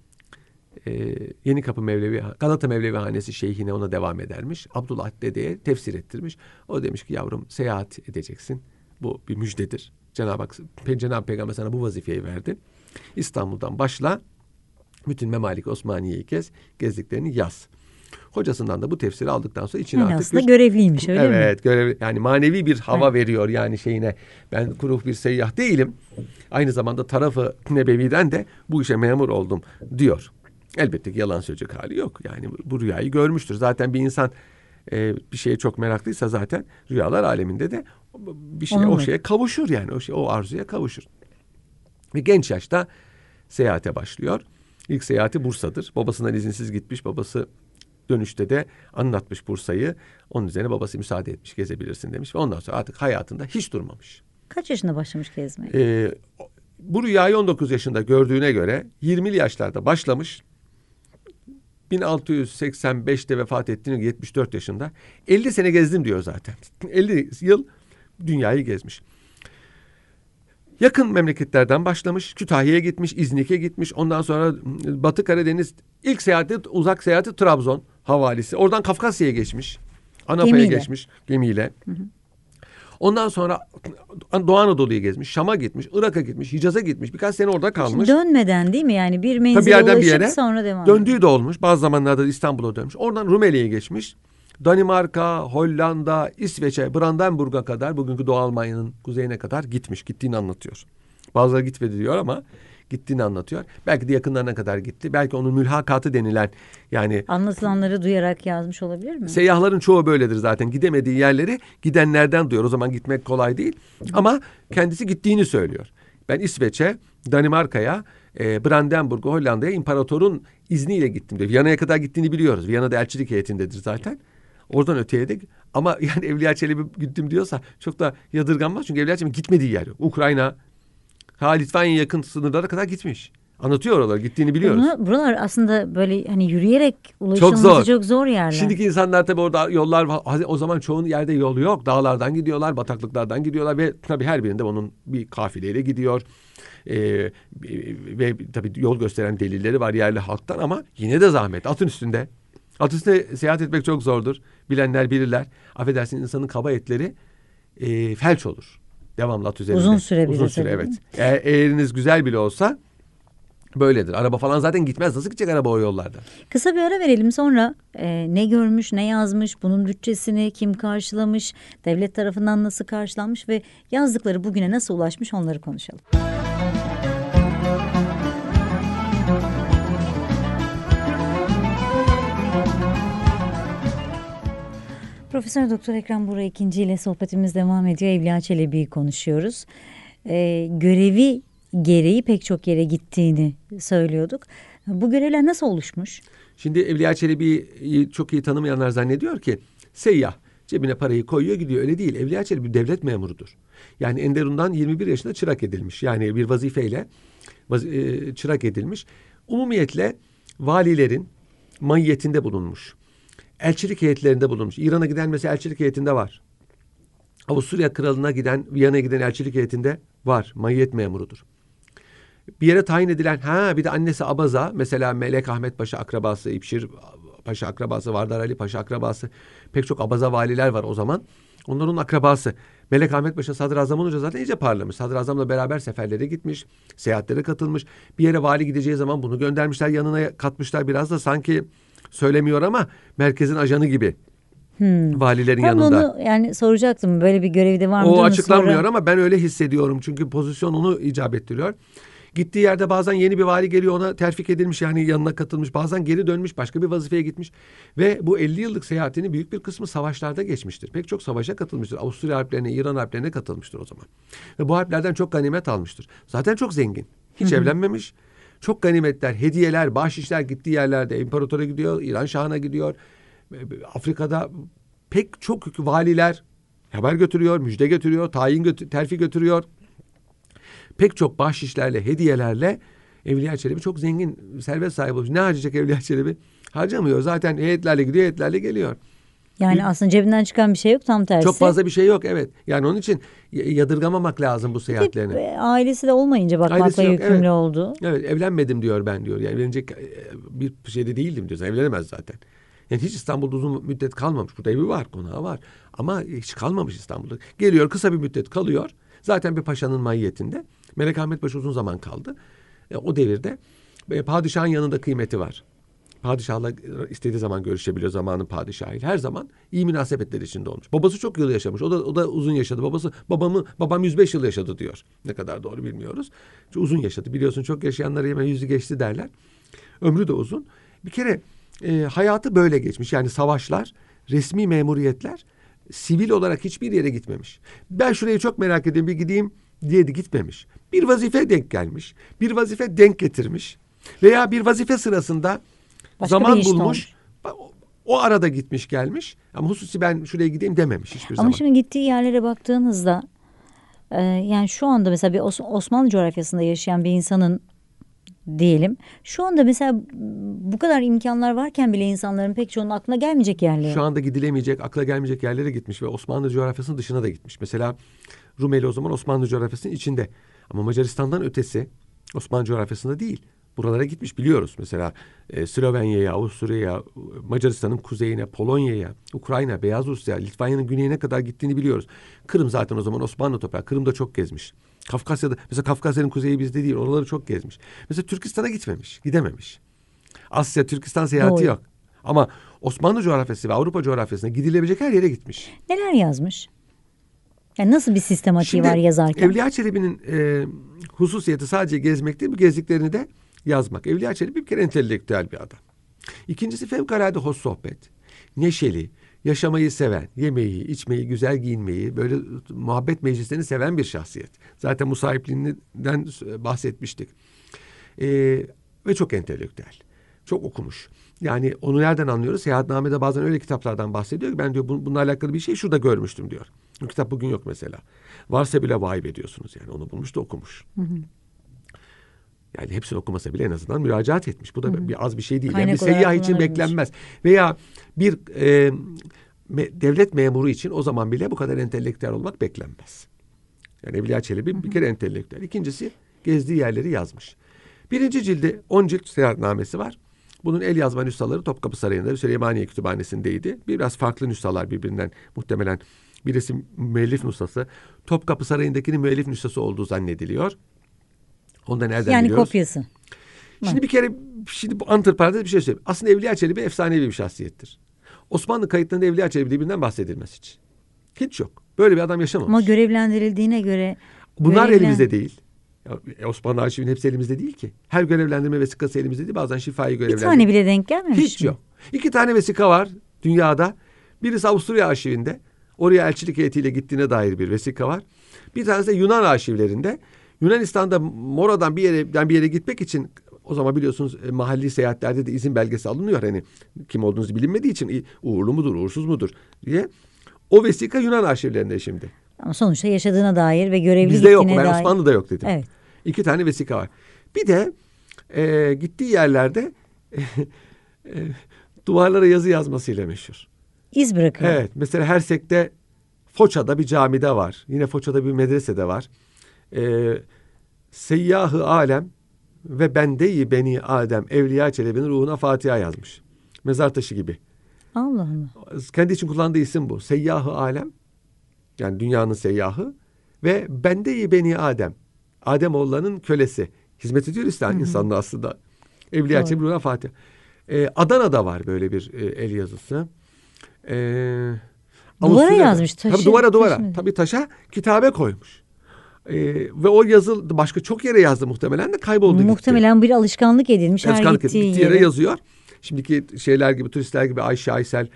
e, Yenikapı Mevlevi, Galata Mevlevi Hanesi şeyhine ona devam edermiş. Abdullah dedeye tefsir ettirmiş. O demiş ki yavrum seyahat edeceksin. Bu bir müjdedir. Cenab-ı Hak, Cenab-ı Peygamber sana bu vazifeyi verdi. İstanbul'dan başla. Bütün Memalik Osmaniye'yi gez. Gezdiklerini yaz. Hocasından da bu tefsiri aldıktan sonra içine yani artık aslında bir, görevliymiş öyle evet, mi? Evet görevli. Yani manevi bir hava evet. veriyor yani şeyine. Ben kuru bir seyyah değilim. Aynı zamanda tarafı Nebevi'den de bu işe memur oldum diyor. Elbette ki yalan söyleyecek hali yok. Yani bu rüyayı görmüştür. Zaten bir insan e, bir şeye çok meraklıysa zaten rüyalar aleminde de bir şey o şeye kavuşur yani. O şey o arzuya kavuşur. Ve genç yaşta seyahate başlıyor. İlk seyahati Bursa'dır. Babasından izinsiz gitmiş. Babası dönüşte de anlatmış Bursa'yı. Onun üzerine babası müsaade etmiş, gezebilirsin demiş. Ve ondan sonra artık hayatında hiç durmamış. Kaç yaşında başlamış gezmeye? Ee, bu rüyayı on dokuz yaşında gördüğüne göre yirmili yaşlarda başlamış. bin altı yüz seksen beşte vefat ettiğini yetmiş dört yaşında. elli sene gezdim diyor zaten. elli yıl dünyayı gezmiş. Yakın memleketlerden başlamış. Kütahya'ya gitmiş, İznik'e gitmiş. Ondan sonra Batı Karadeniz ilk seyahati, uzak seyahati Trabzon havalisi. Oradan Kafkasya'ya geçmiş. Anapa'ya geçmiş gemiyle. Hı hı. Ondan sonra Doğu Anadolu'yu gezmiş, Şam'a gitmiş, Irak'a gitmiş, Hicaz'a gitmiş. Birkaç sene orada kalmış. Dönmeden değil mi? Yani bir menzile Tabii yerden ulaşıp bir yere sonra devam. Döndüğü de olmuş. Bazı zamanlarda İstanbul'a dönmüş. Oradan Rumeli'ye geçmiş. Danimarka, Hollanda, İsveç'e, Brandenburg'a kadar, bugünkü Doğu Almanya'nın kuzeyine kadar gitmiş. Gittiğini anlatıyor. Bazıları gitmedi diyor ama gittiğini anlatıyor. Belki de yakınlarına kadar gitti. Belki onun mülhakatı denilen, yani anlatılanları duyarak yazmış olabilir mi? Seyyahların çoğu böyledir zaten. Gidemediği yerleri gidenlerden duyuyor. O zaman gitmek kolay değil. Ama kendisi gittiğini söylüyor. Ben İsveç'e, Danimarka'ya, e, Brandenburg'a, Hollanda'ya imparatorun izniyle gittim diyor. Viyana'ya kadar gittiğini biliyoruz. Viyana'da elçilik heyetindedir zaten. Oradan öteye de, ama yani Evliya Çelebi gittim diyorsa çok da yadırganmaz. Çünkü Evliya Çelebi gitmediği yer yok. Ukrayna, ha Litvanya yakın sınırlara kadar gitmiş. Anlatıyor oralar, gittiğini biliyoruz. Bunu, buralar aslında böyle hani yürüyerek ulaşılması Çok zor. çok zor yerler. Şimdiki insanlar tabii orada yollar var. O zaman çoğun yerde yol yok. Dağlardan gidiyorlar, bataklıklardan gidiyorlar ve tabii her birinde onun bir kafileyle gidiyor. Ee, ve tabii yol gösteren delilleri var yerli halktan, ama yine de zahmet. Atın üstünde. At üstünde seyahat etmek çok zordur. Bilenler bilirler. Affedersin, insanın kaba etleri e, felç olur. Devamlı at üzerinde. Uzun süre Uzun süre, evet. Eğer eğeriniz güzel bile olsa böyledir. Araba falan zaten gitmez. Nasıl gidecek araba o yollarda? Kısa bir ara verelim, sonra e, ne görmüş, ne yazmış, bunun bütçesini kim karşılamış, devlet tarafından nasıl karşılanmış ve yazdıkları bugüne nasıl ulaşmış, onları konuşalım. Profesör Doktor Ekrem Buğra ikinci ile sohbetimiz devam ediyor. Evliya Çelebi'yi konuşuyoruz. E, görevi gereği pek çok yere gittiğini söylüyorduk. Bu görevler nasıl oluşmuş? Şimdi Evliya Çelebi'yi çok iyi tanımayanlar zannediyor ki seyyah, cebine parayı koyuyor gidiyor. Öyle değil. Evliya Çelebi devlet memurudur. Yani Enderun'dan yirmi bir yaşında çırak edilmiş. Yani bir vazifeyle vaz e, çırak edilmiş. Umumiyetle valilerin mahiyetinde bulunmuş. Elçilik heyetlerinde bulunmuş. İran'a giden mesela elçilik heyetinde var. Avusturya kralına giden, Viyana'ya giden elçilik heyetinde var. Mahiyet memurudur. Bir yere tayin edilen, ha bir de annesi Abaza, mesela Melek Ahmet Paşa akrabası, İpşir Paşa akrabası, Vardar Ali Paşa akrabası, pek çok Abaza valiler var o zaman. Onların akrabası. Melek Ahmet Paşa sadrazam olunca zaten iyice parlamış. Sadrazamla beraber seferlere gitmiş, seyahatlere katılmış. Bir yere vali gideceği zaman bunu göndermişler, yanına katmışlar, biraz da sanki söylemiyor ama merkezin ajanı gibi. Hmm. Valilerin Tam yanında. Onu yani soracaktım, böyle bir görevi de var mı? O açıklanmıyor sonra... ama ben öyle hissediyorum. Çünkü pozisyon onu icap ettiriyor. Gittiği yerde bazen yeni bir vali geliyor, ona terfik edilmiş, yani yanına katılmış. Bazen geri dönmüş, başka bir vazifeye gitmiş. Ve bu elli yıllık seyahatinin büyük bir kısmı savaşlarda geçmiştir. Pek çok savaşa katılmıştır. Avusturya harplerine, İran harplerine katılmıştır o zaman. Ve bu harplerden çok ganimet almıştır. Zaten çok zengin. Hiç Hı-hı. evlenmemiş. Çok ganimetler, hediyeler, bahşişler gittiği yerlerde. İmparatora gidiyor, İran Şahı'na gidiyor. Afrika'da pek çok valiler haber götürüyor, müjde götürüyor, tayin götür, terfi götürüyor. Pek çok bahşişlerle, hediyelerle Evliya Çelebi çok zengin, servet sahibi olmuş. Ne harcayacak Evliya Çelebi? Harcamıyor. Zaten heyetlerle gidiyor, heyetlerle geliyor. Yani bir, aslında cebinden çıkan bir şey yok, tam tersi. Çok fazla bir şey yok, evet. Yani onun için yadırgamamak lazım bu seyahatlerini. Hep ailesi de olmayınca bakmakla yükümlü evet. oldu. Evet, evlenmedim diyor ben diyor. Yani evlenecek bir şeyde değildim diyor. Evlenemez zaten. Yani hiç İstanbul'da uzun müddet kalmamış. Burada evi var, konağı var. Ama hiç kalmamış İstanbul'da. Geliyor, kısa bir müddet kalıyor. Zaten bir paşanın mahiyetinde. Melek Ahmet Paşa uzun zaman kaldı. E, o devirde e, padişahın yanında kıymeti var. Padişahla istediği zaman görüşebiliyor, zamanın padişahıyla. Her zaman iyi münasebetler içinde olmuş. Babası çok yıl yaşamış. O da o da uzun yaşadı. Babası babamı babam yüz beş yıl yaşadı diyor. Ne kadar doğru bilmiyoruz. Çünkü uzun yaşadı. Biliyorsun çok yaşayanlara hemen yüzü geçti derler. Ömrü de uzun. Bir kere e, hayatı böyle geçmiş. Yani savaşlar, resmi memuriyetler, sivil olarak hiçbir yere gitmemiş. Ben şurayı çok merak ediyorum, bir gideyim diye de gitmemiş. Bir vazife denk gelmiş. Bir vazife denk getirmiş. Veya bir vazife sırasında başka zaman bulmuş. O, o arada gitmiş gelmiş. Ama hususi ben şuraya gideyim dememiş hiçbir Ama zaman. Ama şimdi gittiği yerlere baktığınızda e, yani şu anda mesela bir Os- Osmanlı coğrafyasında yaşayan bir insanın diyelim. Şu anda mesela bu kadar imkanlar varken bile insanların pek çoğunun aklına gelmeyecek yerlere. Şu anda gidilemeyecek, akla gelmeyecek yerlere gitmiş ve Osmanlı coğrafyasının dışına da gitmiş. Mesela Rumeli o zaman Osmanlı coğrafyasının içinde. Ama Macaristan'dan ötesi Osmanlı coğrafyasında değil. buralara gitmiş biliyoruz. Mesela e, Slovenya'ya, Avusturya'ya, Macaristan'ın kuzeyine, Polonya'ya, Ukrayna, Beyaz Rusya, Litvanya'nın güneyine kadar gittiğini biliyoruz. Kırım zaten o zaman Osmanlı toprağı. Kırım'da çok gezmiş. Kafkasya'da, mesela Kafkasya'nın kuzeyi bizde değil. Oraları çok gezmiş. Mesela Türkistan'a gitmemiş, gidememiş. Asya, Türkistan seyahati Doğru. yok. Ama Osmanlı coğrafyası ve Avrupa coğrafyasına gidilebilecek her yere gitmiş. Neler yazmış? Yani nasıl bir sistematiği Şimdi var yazarken? Evliya Çelebi'nin e, hususiyeti sadece gezmek değil, bu gezdiklerini de yazmak. Evliya Çelebi bir kere entelektüel bir adam. İkincisi fevkalade hoş sohbet. Neşeli, yaşamayı seven, yemeği, içmeyi, güzel giyinmeyi, böyle muhabbet meclislerini seven bir şahsiyet. Zaten musahipliğinden bahsetmiştik. E, ve çok entelektüel. Çok okumuş. Yani onu nereden anlıyoruz? Seyahatname'de bazen öyle kitaplardan bahsediyor ki ben diyor bununla alakalı bir şey şurada görmüştüm diyor. Bu kitap bugün yok mesela. Varsa bile vahip ediyorsunuz yani. Onu bulmuş da okumuş. Hı hı. Yani hepsini okumasa bile en azından müracaat etmiş. Bu da hı hı. bir az bir şey değil. Yani bir seyyah için beklenmez. Veya bir e, me, devlet memuru için o zaman bile bu kadar entelektüel olmak beklenmez. Yani Evliya Çelebi hı hı. bir kere entelektüel. İkincisi gezdiği yerleri yazmış. Birinci cildi on cilt seyahatnamesi var. Bunun el yazma nüshaları Topkapı Sarayı'nda Süleymaniye Kütüphanesi'ndeydi. Biraz farklı nüshalar birbirinden muhtemelen. Birisi müellif nüshası. Topkapı Sarayı'ndakinin müellif nüshası olduğu zannediliyor. Onu da nereden yani biliyoruz? Yani kopyası. Şimdi bir kere şimdi bu antiparantez bir şey söyleyeyim. Aslında Evliya Çelebi efsanevi bir şahsiyettir. Osmanlı kayıtlarında Evliya Çelebi birbirinden bahsedilmez hiç. Hiç yok. Böyle bir adam yaşamamış. Ama görevlendirildiğine göre... Bunlar görevlen... elimizde değil. Osmanlı arşivinin hepsi elimizde değil ki. Her görevlendirme vesikası elimizde değil. Bazen şifayı görevlendirme. Bir tane bile denk gelmemiş Hiç mi? yok. İki tane vesika var dünyada. Birisi Avusturya arşivinde. Oraya elçilik heyetiyle gittiğine dair bir vesika var. Bir tanesi de Yunan arşivlerinde. Yunanistan'da Mora'dan bir yere bir yere gitmek için o zaman biliyorsunuz mahalli seyahatlerde de izin belgesi alınıyor. Hani kim olduğunuzu bilinmediği için uğurlu mudur, uğursuz mudur diye. O vesika Yunan arşivlerinde şimdi. Ama sonuçta yaşadığına dair ve görevli Bizde gittiğine yok. Ben dair. Osmanlı'da yok dedim. Evet. İki tane vesika var. Bir de e, gittiği yerlerde e, e, duvarlara yazı yazmasıyla meşhur. İz bırakıyor. Evet. Mesela Hersek'te Foça'da bir camide var. Yine Foça'da bir medresede var. E, Seyyah-ı Alem ve Bende-i Beni Adem Evliya Çelebi'nin ruhuna Fatiha yazmış. Mezar taşı gibi. Allah Allah. Kendi için kullandığı isim bu. Seyyah-ı Alem, yani dünyanın seyyahı ve Bende-i Beni Adem. Ademoğullarının kölesi. Hizmet ediyor İslam insanlığı aslında. Evliya Çelebi ruhuna Fatiha. Ee, Adana'da var böyle bir e, el yazısı. Ee, duvara yazmış. Taşı, tabii duvara duvara. taşı. Tabii taşa kitabe koymuş. Ee, ve o yazı başka çok yere yazdı muhtemelen de kayboldu muhtemelen gitti. bir alışkanlık edilmiş. Alışkanlık her gittiği gittiği yere. yere yazıyor. Şimdiki şeyler gibi, turistler gibi Ayşe Aysel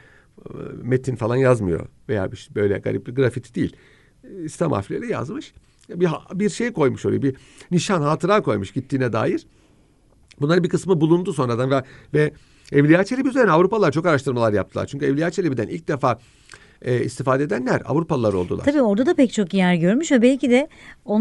metin falan yazmıyor. Veya bir, böyle garip bir grafiti değil. İslam harfleriyle yazmış. Bir, bir şey koymuş oraya. Bir nişan, hatıra koymuş gittiğine dair. Bunların bir kısmı bulundu sonradan ve, ve Evliya Çelebi üzerine Avrupalılar çok araştırmalar yaptılar. Çünkü Evliya Çelebi'den ilk defa e, istifade edenler Avrupalılar oldular. Tabii orada da pek çok yer görmüş ve belki de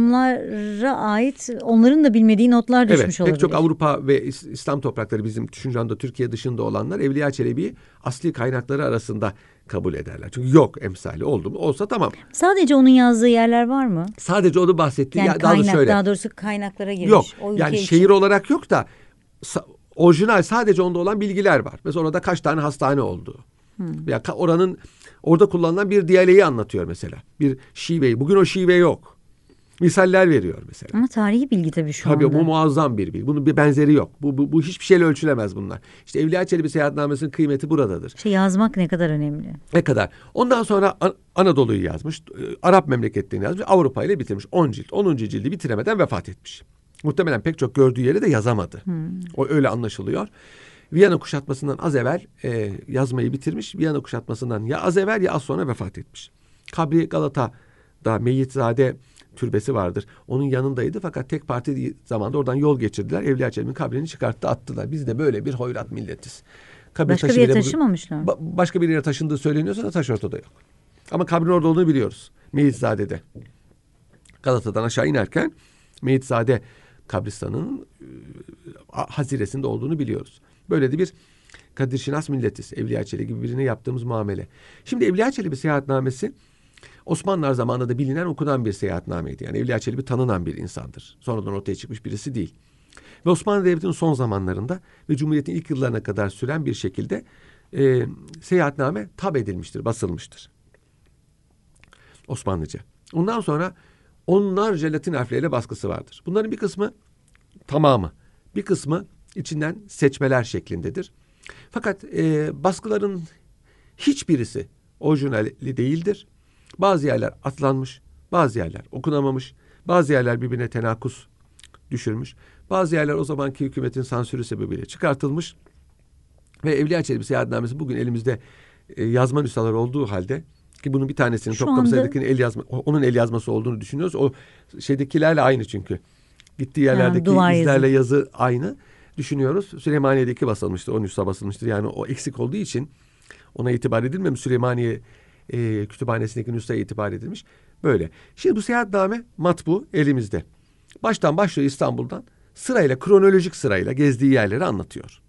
onlara ait, onların da bilmediği notlar düşmüş evet, olabilir. Pek çok Avrupa ve İslam toprakları, bizim şu anda Türkiye dışında olanlar Evliya Çelebi'yi asli kaynakları arasında kabul ederler. Çünkü yok emsali, oldu mu? Olsa tamam. Sadece onun yazdığı yerler var mı? Sadece onu bahsettiği. Yani ya, kaynak, daha, şöyle, daha doğrusu kaynaklara girmiş. Yok. O yani için. Şehir olarak yok da sa- orijinal sadece onda olan bilgiler var. Mesela orada kaç tane hastane olduğu. Hmm. Ya oranın orada kullanılan bir diyaleği anlatıyor mesela. Bir şiveyi. Bugün o şive yok. Misaller veriyor mesela. Ama tarihi bilgi tabii şu tabii, anda. bu muazzam bir bilgi. Bunun bir benzeri yok. Bu, bu, bu hiçbir şeyle ölçülemez bunlar. İşte Evliya Çelebi seyahatnamesinin kıymeti buradadır. Şey, yazmak ne kadar önemli. Ne kadar. Ondan sonra An- Anadolu'yu yazmış. Arap memleketlerini yazmış. Avrupa ile bitirmiş. on cilt. onuncu cildi bitiremeden vefat etmiş. Muhtemelen pek çok gördüğü yeri de yazamadı. Hmm. O öyle anlaşılıyor. Viyana kuşatmasından az evvel e, yazmayı bitirmiş. Viyana kuşatmasından ya az evvel ya az sonra vefat etmiş. Kabri Galata'da Meyitzade türbesi vardır. Onun yanındaydı fakat tek parti zamanda oradan yol geçirdiler. Evliya Çelebi'nin kabrini çıkarttı, attılar. Biz de böyle bir hoyrat milletiz. Kabri başka bir yere taşımamışlar. Ba- başka bir yere taşındığı söyleniyorsa da taş ortada yok. Ama kabrin orada olduğunu biliyoruz. Meyitzade'de. Galata'dan aşağı inerken Meyitzade kabristanının e, haziresinde olduğunu biliyoruz. Böyle de bir Kadir Şinas milletiz. Evliya Çelebi gibi birine yaptığımız muamele. Şimdi Evliya Çelebi seyahatnamesi Osmanlılar zamanında da bilinen, okunan bir seyahatnameydi. Yani Evliya Çelebi tanınan bir insandır. Sonradan ortaya çıkmış birisi değil. Ve Osmanlı Devleti'nin son zamanlarında ve Cumhuriyet'in ilk yıllarına kadar süren bir şekilde e, seyahatname tab edilmiştir, basılmıştır. Osmanlıca. Ondan sonra onlarca Latin harfleriyle baskısı vardır. Bunların bir kısmı tamamı, bir kısmı içinden seçmeler şeklindedir. Fakat e, baskıların hiçbirisi orijinali değildir. Bazı yerler atlanmış, bazı yerler okunamamış, bazı yerler birbirine tenakuz düşürmüş, bazı yerler o zamanki hükümetin sansürü sebebiyle çıkartılmış ve Evliya Çelebi seyahatnamesi bugün elimizde e, yazma nüshaları olduğu halde, ki bunun bir tanesinin Topkapı Sarayı'ndakinin el yazma, onun el yazması olduğunu düşünüyoruz. O şeydekilerle aynı çünkü. Gittiği yerlerdeki ha, izlerle yazı. yazı aynı düşünüyoruz. Süleymaniye'deki basılmıştır. O nüsha basılmıştır. Yani o eksik olduğu için ona itibar edilmemiş. Süleymaniye e, kütüphanesindeki nüshaya itibar edilmiş. Böyle. Şimdi bu seyahatname matbu elimizde. Baştan başlıyor İstanbul'dan. Sırayla, kronolojik sırayla gezdiği yerleri anlatıyor.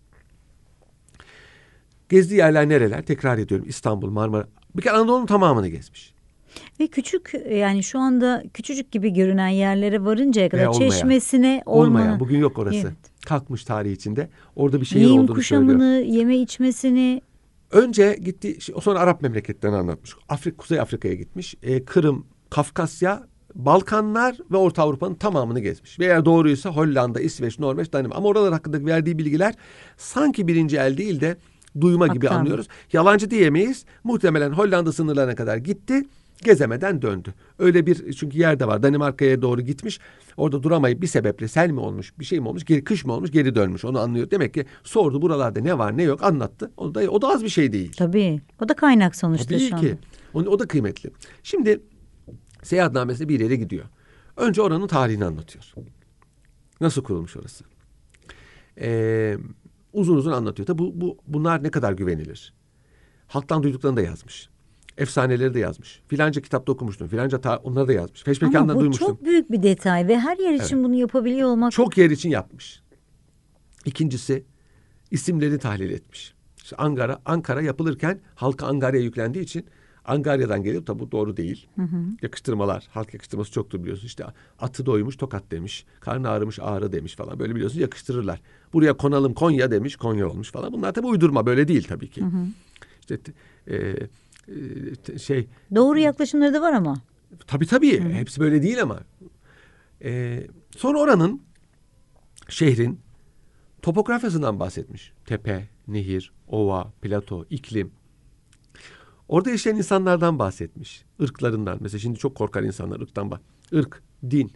Gezdiği yerler nereler? Tekrar ediyorum. İstanbul, Marmara. Bir kere Anadolu'nun tamamını gezmiş. Ve küçük, yani şu anda küçücük gibi görünen yerlere varıncaya kadar olmayan, Çeşmesine, ormana. Olmayan, bugün yok orası. Evet. Kalkmış tarih içinde. Orada bir şehir Giyim olduğunu kuşamını, söylüyor. yeme içmesini. Önce gitti, sonra Arap memleketlerini anlatmış. Afrika, Kuzey Afrika'ya gitmiş. Ee, Kırım, Kafkasya, Balkanlar ve Orta Avrupa'nın tamamını gezmiş. Ve eğer doğruysa Hollanda, İsveç, Norveç, Danimarka. Ama oralar hakkında verdiği bilgiler sanki birinci el değil de duyma gibi Aktar. anlıyoruz. Yalancı diyemeyiz. Muhtemelen Hollanda sınırlarına kadar gitti. Gezemeden döndü. Öyle bir çünkü yer de var. Danimarka'ya doğru gitmiş. Orada duramayıp bir sebeple sel mi olmuş, bir şey mi olmuş, geri, kış mı olmuş, geri dönmüş. Onu anlıyor. Demek ki sordu buralarda ne var ne yok anlattı. O da, o da az bir şey değil. Tabii. O da kaynak sonuçta Tabii şu ki. anda. O, o da kıymetli. Şimdi seyahatnamesinde bir yere gidiyor. Önce oranın tarihini anlatıyor. Nasıl kurulmuş orası? Ee, uzun uzun anlatıyor. Tabii bu, bu, bunlar ne kadar güvenilir? Halktan duyduklarını da yazmış. Efsaneleri de yazmış. Filanca kitapta okumuştum. Filanca ta- onları da yazmış. Feşmekan'dan duymuştum. Ama bu çok büyük bir detay ve her yer için evet. bunu yapabiliyor olmak. Çok yer için yapmış. İkincisi isimleri tahlil etmiş. İşte Ankara, Ankara yapılırken halka Angarya'ya yüklendiği için Angarya'dan geliyor. Tabi bu doğru değil. Hı hı. Yakıştırmalar, halk yakıştırması çoktur biliyorsunuz. İşte atı doymuş Tokat demiş. Karnı ağrımış Ağrı demiş falan. Böyle biliyorsunuz yakıştırırlar. Buraya konalım Konya demiş. Konya olmuş falan. Bunlar tabi uydurma, böyle değil tabii ki. Hı hı. İşte e, şey doğru yaklaşımları da var ama. Tabii tabii. Hı. Hepsi böyle değil ama. Ee, sonra oranın şehrin topografyasından bahsetmiş. Tepe, nehir, ova, plato, iklim. Orada yaşayan insanlardan bahsetmiş. Irklarından. Mesela şimdi çok korkar insanlar ırktan bak. Irk, din.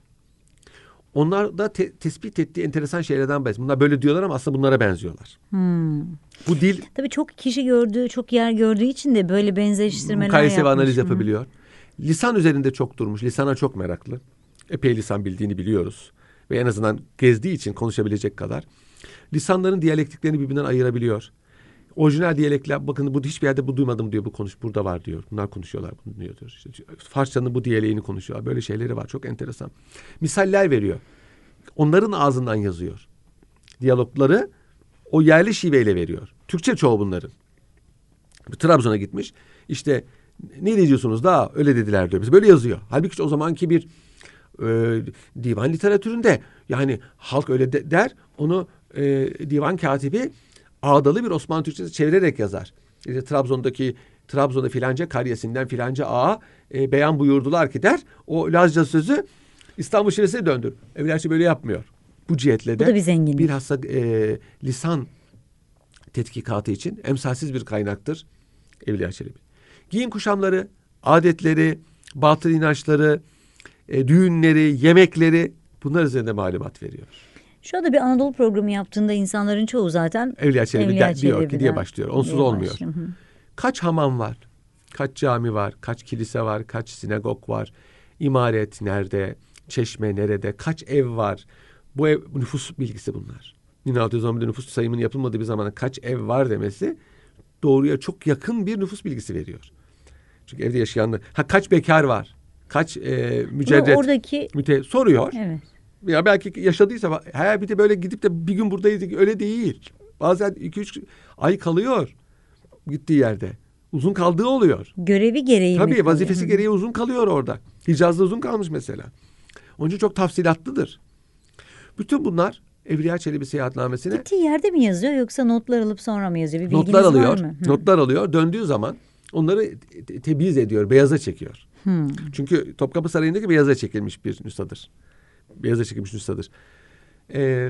Onlar da te- tespit ettiği enteresan şeylerden bahsediyor. Bunlar böyle diyorlar ama aslında bunlara benziyorlar. Hmm. Bu dil... Tabii çok kişi gördüğü, çok yer gördüğü için de böyle benzeştirmeler mukayese yapmış. Mukayese ve analiz yapabiliyor. Hı. Lisan üzerinde çok durmuş. Lisana çok meraklı. Epey lisan bildiğini biliyoruz. Ve en azından gezdiği için konuşabilecek kadar. Lisanların diyalektiklerini birbirinden ayırabiliyor. Orijinal diyalekler, bakın bu hiçbir yerde bu duymadım diyor. Bu konuş burada var diyor. Bunlar konuşuyorlar bunu diyor. İşte Farsçanın bu diyaleğini konuşuyorlar. Böyle şeyleri var. Çok enteresan. Misaller veriyor. Onların ağzından yazıyor. Diyalogları o yerli şiveyle veriyor. Türkçe çoğu bunların. Trabzon'a gitmiş. İşte ne diyeceksiniz daha öyle dediler diyor. Böyle yazıyor. Halbuki o zamanki bir e, divan literatüründe yani halk öyle de, der. Onu e, divan katibi ağdalı bir Osmanlı Türkçesi çevirerek yazar. İşte Trabzon'daki Trabzon'da filanca karyesinden filanca ağa e, beyan buyurdular ki der. O Lazca sözü İstanbul şivesine döndür. Evliyaçı böyle yapmıyor. Bu cihetle de bir bilhassa e, lisan tetkikatı için emsalsiz bir kaynaktır Evliya Çelebi. Giyim kuşamları, adetleri, batıl inançları, e, düğünleri, yemekleri bunlar üzerinde malumat veriyor. Şu anda bir Anadolu programı yaptığında insanların çoğu zaten Evliya Çelebi Evliya de, diyor ki diye başlıyor. Onsuz diye olmuyor. Başlıyor. Kaç hamam var? Kaç cami var? Kaç kilise var? Kaç sinagog var? İmaret nerede? Çeşme nerede? Kaç ev var? Bu ev nüfus bilgisi bunlar. bin altı yüz on bir'de nüfus sayımının yapılmadığı bir zamanda kaç ev var demesi doğruya çok yakın bir nüfus bilgisi veriyor. Çünkü evde yaşayanlar. Ha kaç bekar var? Kaç e, mücerret? Oradaki müte soruyor. Evet. Ya belki yaşadıysa ha bir de böyle gidip de bir gün buradayız öyle değil. Bazen iki üç ay kalıyor gittiği yerde. Uzun kaldığı oluyor. Görevi gereği Tabii mi vazifesi kalıyor? gereği uzun kalıyor orada. Hicaz'da uzun kalmış mesela. Onun için çok tafsilatlıdır. Bütün bunlar Evliya Çelebi seyahatnamesine. Gittiği yerde mi yazıyor yoksa notlar alıp sonra mı yazıyor? Bir bilginiz notlar alıyor, var mı? Notlar alıyor. Döndüğü zaman onları te- tebiz ediyor, beyaza çekiyor. Hmm. Çünkü Topkapı Sarayı'ndaki beyaza çekilmiş bir nüshadır. Beyaza çekilmiş nüshadır. Ee,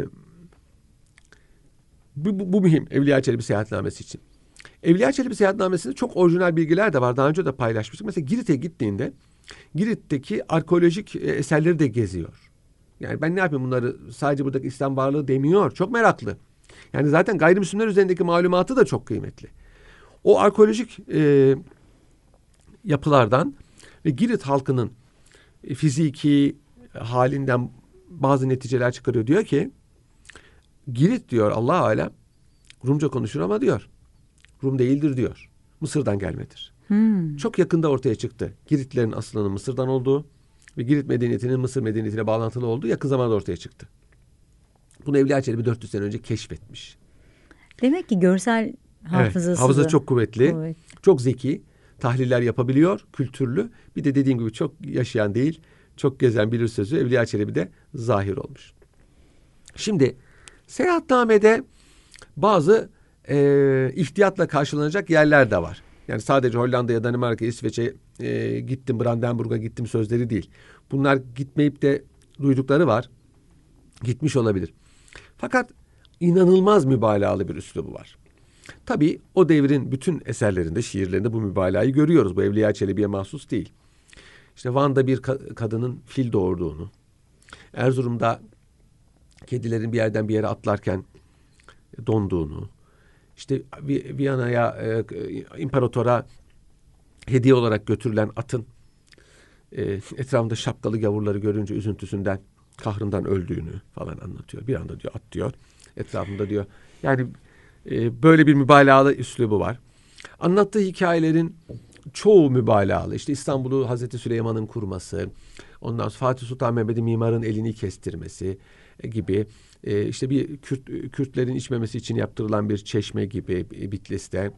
bu, bu, bu mühim Evliya Çelebi seyahatnamesi için. Evliya Çelebi seyahatnamesinde çok orijinal bilgiler de var. Daha önce de paylaşmıştık. Mesela Girit'e gittiğinde Girit'teki arkeolojik eserleri de geziyor. Yani ben ne yapayım bunları, sadece buradaki İslam varlığı demiyor. Çok meraklı. Yani zaten gayrimüslimler üzerindeki malumatı da çok kıymetli. O arkeolojik e, yapılardan ve Girit halkının e, fiziki halinden bazı neticeler çıkarıyor. Diyor ki Girit diyor Allah alem Rumca konuşur ama diyor Rum değildir diyor. Mısır'dan gelmedir. Hmm. Çok yakında ortaya çıktı. Giritlerin aslının Mısır'dan olduğu ve Girit medeniyetinin Mısır medeniyetiyle bağlantılı olduğu yakın zamanda ortaya çıktı. Bunu Evliya Çelebi dört yüz sene önce keşfetmiş. Demek ki görsel hafızası, evet, hafızası çok kuvvetli, kuvvet. çok zeki, tahliller yapabiliyor, kültürlü. Bir de dediğim gibi çok yaşayan değil, çok gezen bilir sözü Evliya Çelebi'de zahir olmuş. Şimdi seyahatnamede bazı e, ihtiyatla karşılanacak yerler de var. Yani sadece Hollanda'ya, Danimarka, İsveç'e e, gittim, Brandenburg'a gittim sözleri değil. Bunlar gitmeyip de duydukları var. Gitmiş olabilir. Fakat inanılmaz mübalağalı bir üslubu var. Tabii o devrin bütün eserlerinde, şiirlerinde bu mübalağayı görüyoruz. Bu Evliya Çelebi'ye mahsus değil. İşte Van'da bir ka- kadının fil doğurduğunu, Erzurum'da kedilerin bir yerden bir yere atlarken donduğunu, işte Viyana'ya e, imparatora hediye olarak götürülen atın e, etrafında şapkalı gavurları görünce üzüntüsünden, kahrından öldüğünü falan anlatıyor. Bir anda diyor at diyor. Etrafında diyor. Yani e, böyle bir mübalağalı üslubu var. Anlattığı hikayelerin çoğu mübalağalı. İşte İstanbul'u Hazreti Süleyman'ın kurması, ondan sonra Fatih Sultan Mehmet'in mimarın elini kestirmesi gibi, e, işte bir Kürt, Kürtlerin içmemesi için yaptırılan bir çeşme gibi Bitlis'te.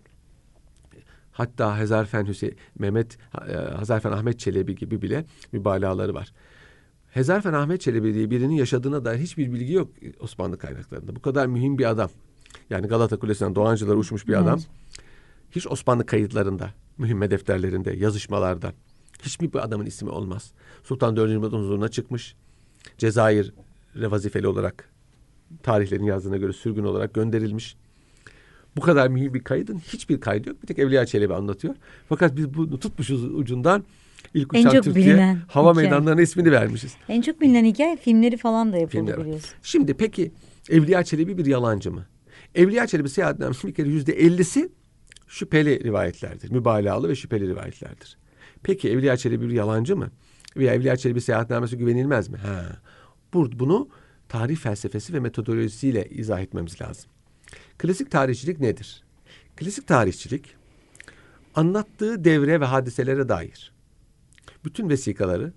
Hatta Hezarfen Hüseyin, Mehmet, Hezarfen Ahmet Çelebi gibi bile mübalağaları var. Hezarfen Ahmet Çelebi diye birinin yaşadığına dair hiçbir bilgi yok Osmanlı kaynaklarında. Bu kadar mühim bir adam. Yani Galata Kulesi'nden Doğancılar uçmuş bir evet. adam. Hiç Osmanlı kayıtlarında, mühimme defterlerinde, yazışmalarda hiçbir bir adamın ismi olmaz. Sultan dördüncü Murat'ın huzuruna çıkmış. Cezayir'e vazifeli olarak tarihlerin yazdığına göre sürgün olarak gönderilmiş. Bu kadar mühim bir kaydın hiçbir kaydı yok. Bir tek Evliya Çelebi anlatıyor. Fakat biz bunu tutmuşuz ucundan. İlk uçan Türkiye hava hikaye. Meydanlarına ismini vermişiz. En çok bilinen hikaye filmleri falan da yapıldı biliyorsun. Şimdi peki Evliya Çelebi bir yalancı mı? Evliya Çelebi seyahatnamesinin bir kere yüzde ellisi şüpheli rivayetlerdir. Mübalağalı ve şüpheli rivayetlerdir. Peki Evliya Çelebi bir yalancı mı? Veya Evliya Çelebi seyahatnamesi güvenilmez mi? Ha. Bunu tarih felsefesi ve metodolojisiyle izah etmemiz lazım. Klasik tarihçilik nedir? Klasik tarihçilik anlattığı devre ve hadiselere dair bütün vesikaları,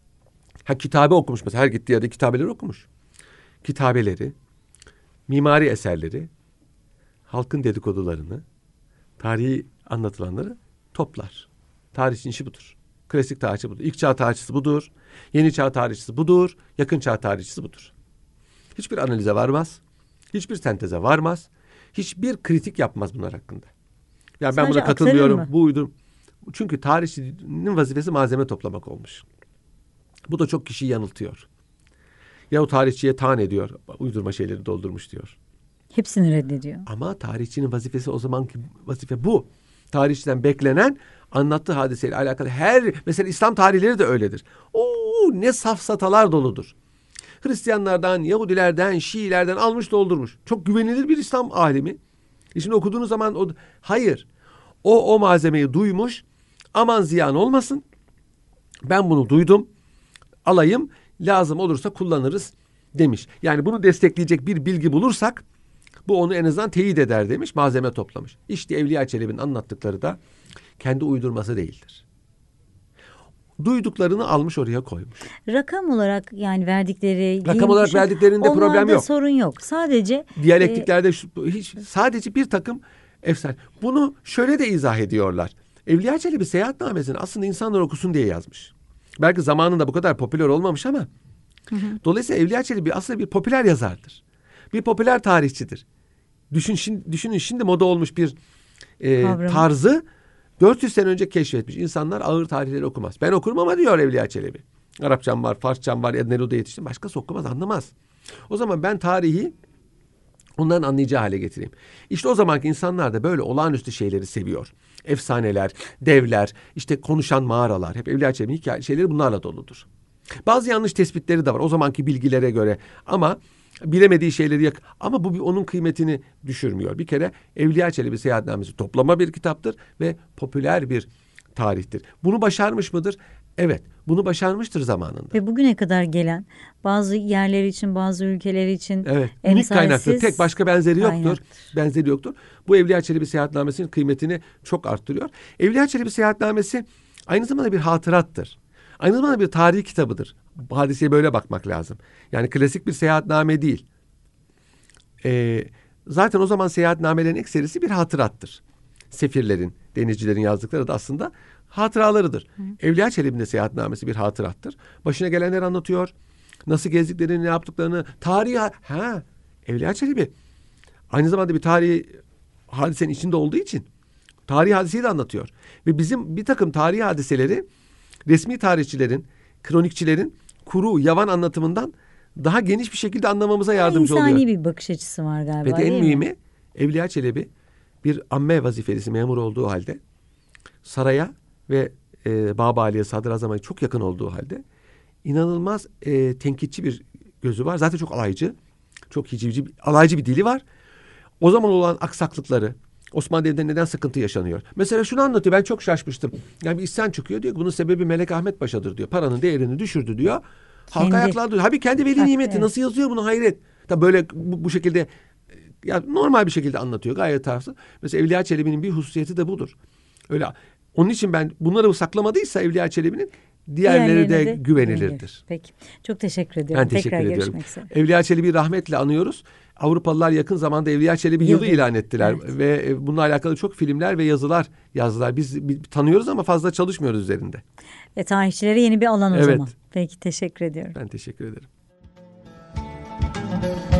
ha kitabe okumuş mesela, her gittiği yerde kitabeleri okumuş. Kitabeleri, mimari eserleri, halkın dedikodularını, tarihi anlatılanları toplar. Tarihçinin işi budur. Klasik tarihçi budur. İlk çağ tarihçisi budur. Yeni çağ tarihçisi budur. Yakın çağ tarihçisi budur. Hiçbir analize varmaz. Hiçbir senteze varmaz. Hiçbir kritik yapmaz bunlar hakkında. Yani sadece ben buna katılmıyorum. Bu uydur. Çünkü tarihçinin vazifesi malzeme toplamak olmuş. Bu da çok kişiyi yanıltıyor. Ya o tarihçiye taan ediyor. Uydurma şeyleri doldurmuş diyor. Hepsini reddediyor. Ama tarihçinin vazifesi o zamanki vazife bu. Tarihçiden beklenen anlattığı hadiseyle alakalı her, mesela İslam tarihleri de öyledir. Oo, ne safsatalar doludur. Hristiyanlardan, Yahudilerden, Şiilerden almış doldurmuş. Çok güvenilir bir İslam alimi. E şimdi okuduğunuz zaman o, hayır. O o malzemeyi duymuş. Aman ziyan olmasın. Ben bunu duydum. Alayım. Lazım olursa kullanırız demiş. Yani bunu destekleyecek bir bilgi bulursak bu onu en azından teyit eder demiş. Malzeme toplamış. İşte Evliya Çelebi'nin anlattıkları da kendi uydurması değildir. Duyduklarını almış oraya koymuş. Rakam olarak yani verdikleri... Rakam olarak şey, verdiklerinde problem yok. sorun yok. Sadece... Diyalektiklerde e, şu, hiç, sadece bir takım efsane. Bunu şöyle de izah ediyorlar. Evliya Çelebi seyahatnamesini aslında insanlar okusun diye yazmış. Belki zamanında bu kadar popüler olmamış ama. Hı hı. Dolayısıyla Evliya Çelebi aslında bir popüler yazardır. Bir popüler tarihçidir. Düşün, şimdi, düşünün şimdi moda olmuş bir e, tarzı dört yüz sene önce keşfetmiş. İnsanlar ağır tarihleri okumaz. Ben okurum ama diyor Evliya Çelebi. Arapçam var, Farsçam var, Nero'da yetiştim. Başkası okumaz, anlamaz. O zaman ben tarihi onların anlayacağı hale getireyim. İşte o zamanki insanlar da böyle olağanüstü şeyleri seviyor. Efsaneler, devler, işte konuşan mağaralar. Hep Evliya Çelebi'nin hikaye şeyleri bunlarla doludur. Bazı yanlış tespitleri de var o zamanki bilgilere göre. Ama bilemediği şeyleri yak. Ama bu bir onun kıymetini düşürmüyor. Bir kere Evliya Çelebi Seyahatnamesi toplama bir kitaptır ve popüler bir tarihtir. Bunu başarmış mıdır? Evet, bunu başarmıştır zamanında. Ve bugüne kadar gelen bazı yerler için, bazı ülkeler için evet, unik kaynaktır. Tek başka benzeri yoktur. Kaynaktır. Benzeri yoktur. Bu Evliya Çelebi Seyahatnamesi'nin kıymetini çok arttırıyor. Evliya Çelebi Seyahatnamesi aynı zamanda bir hatırattır. Aynı zamanda bir tarihi kitabıdır. Hadiseye böyle bakmak lazım. Yani klasik bir seyahatname değil. Ee, zaten o zaman seyahatnamelerin ekserisi bir hatırattır. Sefirlerin, denizcilerin yazdıkları da aslında hatıralarıdır. Hı. Evliya Çelebi'nin de seyahatnamesi bir hatırattır. Başına gelenler anlatıyor. Nasıl gezdiklerini, ne yaptıklarını. Tarihi... Ha, Evliya Çelebi aynı zamanda bir tarihi hadisenin içinde olduğu için tarihi hadiseyi de anlatıyor. Ve bizim bir takım tarihi hadiseleri resmi tarihçilerin, kronikçilerin kuru, yavan anlatımından daha geniş bir şekilde anlamamıza yardımcı İnsani oluyor. İnsani bir bakış açısı var galiba. Ve de en değil mühimi mi? Evliya Çelebi bir amme vazifelisi memur olduğu halde saraya ve e, Babali'ye, Sadrazam'a çok yakın olduğu halde inanılmaz e, tenkitçi bir gözü var. Zaten çok alaycı, çok hicivci, alaycı bir dili var. O zaman olan aksaklıkları, Osmanlı Devleti'nde neden sıkıntı yaşanıyor? Mesela şunu anlatıyor, ben çok şaşmıştım. Yani bir isyan çıkıyor diyor ki bunun sebebi Melek Ahmet Paşa'dır diyor. Paranın değerini düşürdü diyor. Halk ayaklandı diyor. Abi kendi veli nimeti evet. Nasıl yazıyor bunu, hayret. Tabii böyle bu, bu şekilde ya normal bir şekilde anlatıyor gayet tarafsız. Mesela Evliya Çelebi'nin bir hususiyeti de budur. Öyle. Onun için ben bunları saklamadıysa Evliya Çelebi'nin diğerleri de, de güvenilirdir. Peki. Çok teşekkür ediyorum. Ben teşekkür Tekrar ediyorum. Görüşmek üzere. Evliya Çelebi'yi rahmetle anıyoruz. Avrupalılar yakın zamanda Evliya Çelebi yılı, yılı ilan ettiler. Evet. Ve bununla alakalı çok filmler ve yazılar yazdılar. Biz, biz tanıyoruz ama fazla çalışmıyoruz üzerinde. Ve tarihçilere yeni bir alan o evet. zaman. Peki, teşekkür ediyorum. Ben teşekkür ederim.